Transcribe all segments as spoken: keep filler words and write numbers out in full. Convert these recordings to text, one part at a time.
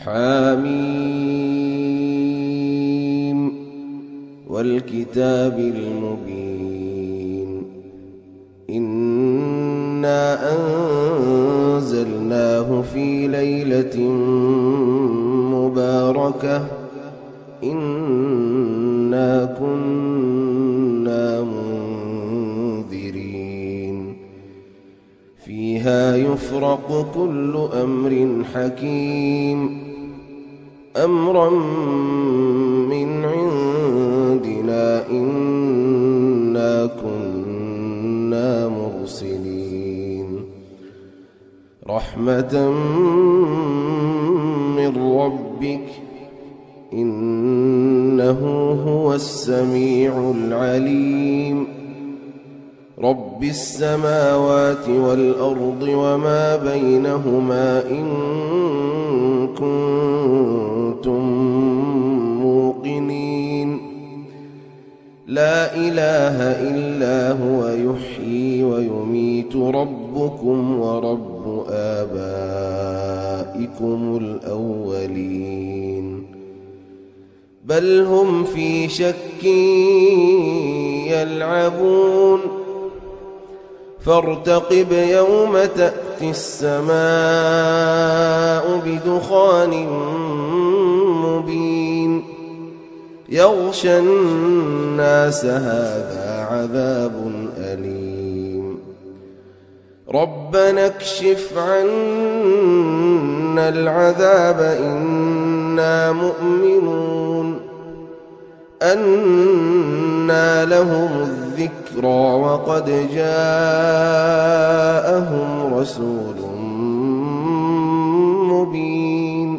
حميم والكتاب المبين إنا أنزلناه في ليلة مباركة إنا كنا منذرين فيها يفرق كل أمر حكيم أمرا من عندنا إنا كنا مرسلين رحمة من ربك إنه هو السميع العليم رب السماوات والأرض وما بينهما إن كنتم موقنين لا إله إلا هو يحيي ويميت ربكم ورب آبائكم الأولين بل هم في شك يلعبون فارتقب يوم تأتي السماء بدخان مبين يغشى الناس هذا عذاب أليم ربنا اكشف عنا العذاب إنا مؤمنون أنى لهم الذكرى وقد جاءهم رسول مبين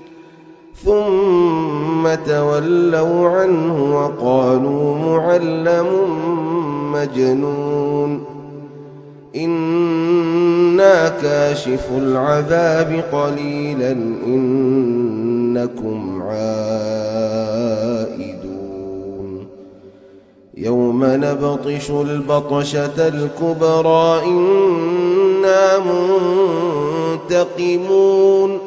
ثم تولوا عنه وقالوا معلم مجنون إنا كاشف العذاب قليلا إنكم عائدون يوم نبطش البطشة الكبرى إنا منتقمون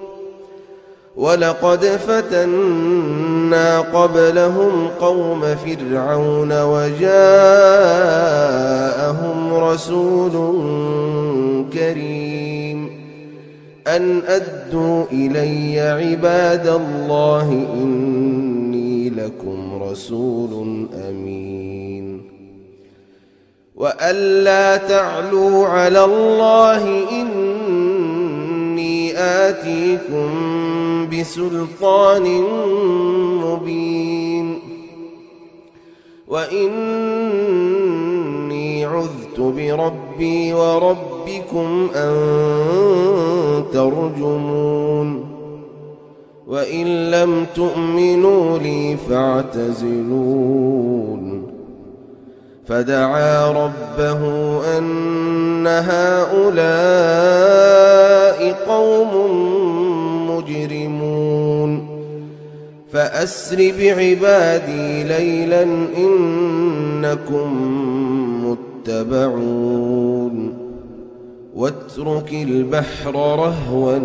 ولقد فتنا قبلهم قوم فرعون وجاءهم رسول كريم أن أدوا إلي عباد الله إني لكم رسول أمين وأن لا تعلوا على الله إني آتيكم بسلطان مبين وإني عذت بربي وربكم أن ترجمون وإن لم تؤمنوا لي فاعتزلون فدعا ربه أن هؤلاء قوم مجرمون فأسر بعبادي ليلا إنكم متبعون واترك البحر رهوا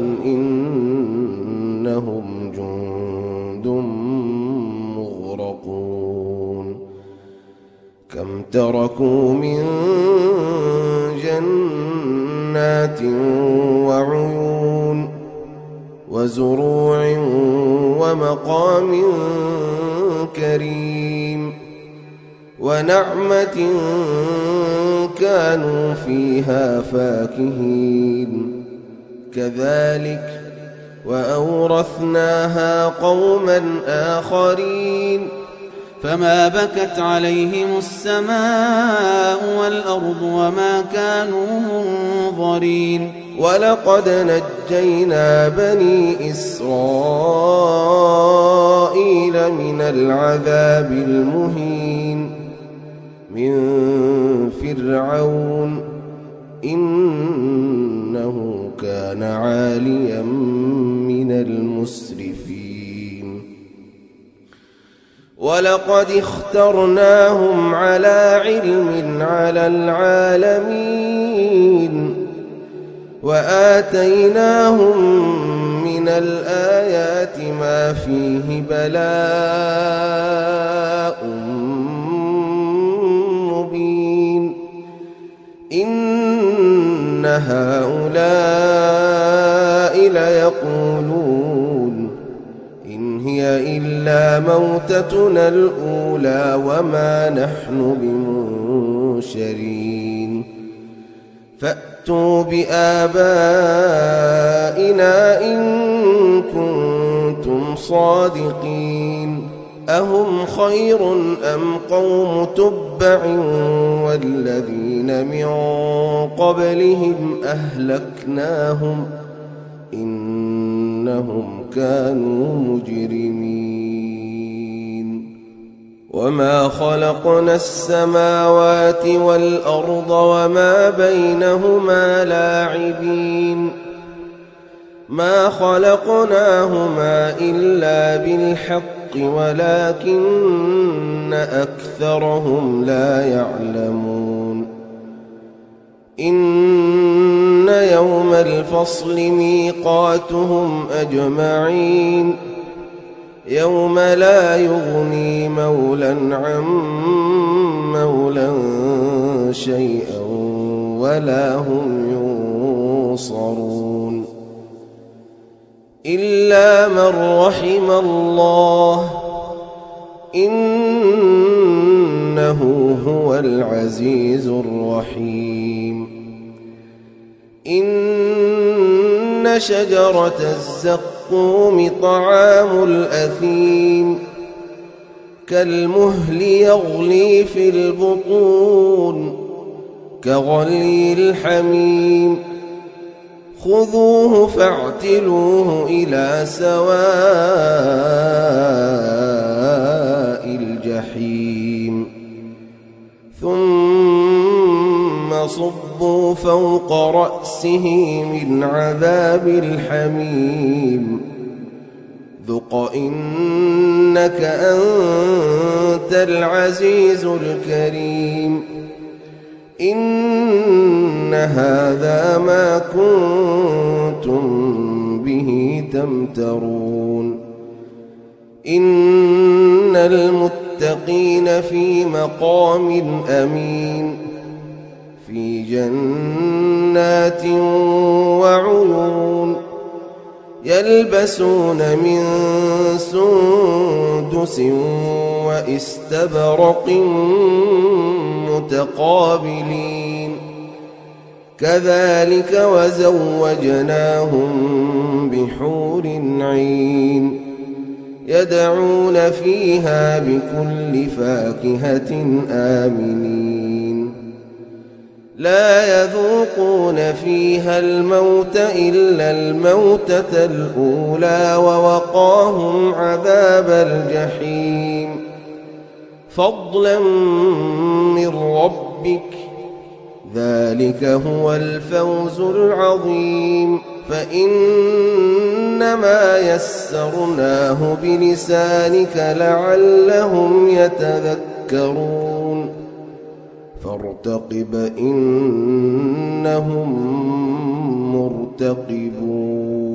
إنهم جند مغرقون كم تركوا من جنات وعيون وزروع ومقام كريم ونعمة كانوا فيها فاكهين كذلك وأورثناها قوما آخرين فما بكت عليهم السماء والأرض وما كانوا منظرين ولقد نجينا بني إسرائيل من العذاب المهين من فرعون إنه كان عاليا من المسرفين ولقد اخترناهم على علم على العالمين وآتيناهم من الآيات ما فيه بلاء مبين إن هؤلاء ليقولون إن هي إلا موتتنا الأولى وما نحن بمنشرين فأتوا بآبائنا إن كنتم صادقين أهم خير أم قوم تبع والذين من قبلهم أهلكناهم إنهم كانوا مجرمين وما خلقنا السماوات والأرض وما بينهما لاعبين ما خلقناهما إلا بالحق ولكن أكثرهم لا يعلمون إن يوم الفصل ميقاتهم أجمعين يوم لا يغني مولى عن مولى شيئا ولا هم ينصرون إلا من رحم الله إنه هو العزيز الرحيم إن شجرة الزقوم طعام الأثيم كالمهل يغلي في البطون كغلي الحميم خذوه فاعتلوه إلى سواء الجحيم ثم صبوا فوق رأسه من عذاب الحميم ذق إنك أنت العزيز الكريم إن هذا ما كنتم به تمترون إن المتقين في مقام أمين في جنات وعيون يلبسون من سندس وإستبرق متقابلين كذلك وزوجناهم بحور عين يدعون فيها بكل فاكهة آمنين لا يذوقون فيها الموت إلا الموتة الأولى ووقاهم عذاب الجحيم فضلا من ربك ذلك هو الفوز العظيم فإنما يسرناه بلسانك لعلهم يتذكرون فارتقب إنهم مرتقبون